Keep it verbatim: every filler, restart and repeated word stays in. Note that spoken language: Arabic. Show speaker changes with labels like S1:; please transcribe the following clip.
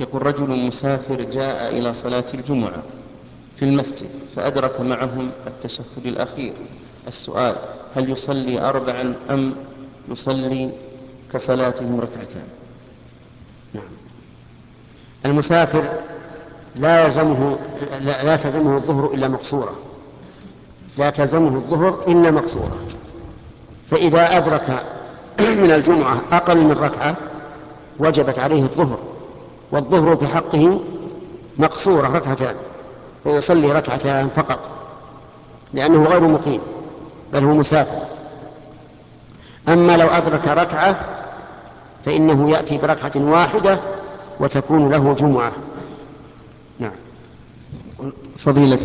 S1: يقول رجل مسافر جاء إلى صلاة الجمعة في المسجد فأدرك معهم التشهد الأخير. السؤال: هل يصلي أربعا أم يصلي كصلاتهم ركعتان؟
S2: نعم. المسافر لا يلزمه لا, لا تلزمه الظهر إلا مقصورة، لا تلزمه الظهر إلا مقصورة. فإذا أدرك من الجمعة أقل من ركعة وجبت عليه الظهر، والظهر في حقه مقصورة ركعتان، فيصلي ركعتان فقط لأنه غير مقيم بل هو مسافر. أما لو أدرك ركعة فإنه يأتي بركعة واحدة وتكون له جمعة. نعم.
S1: فضيلة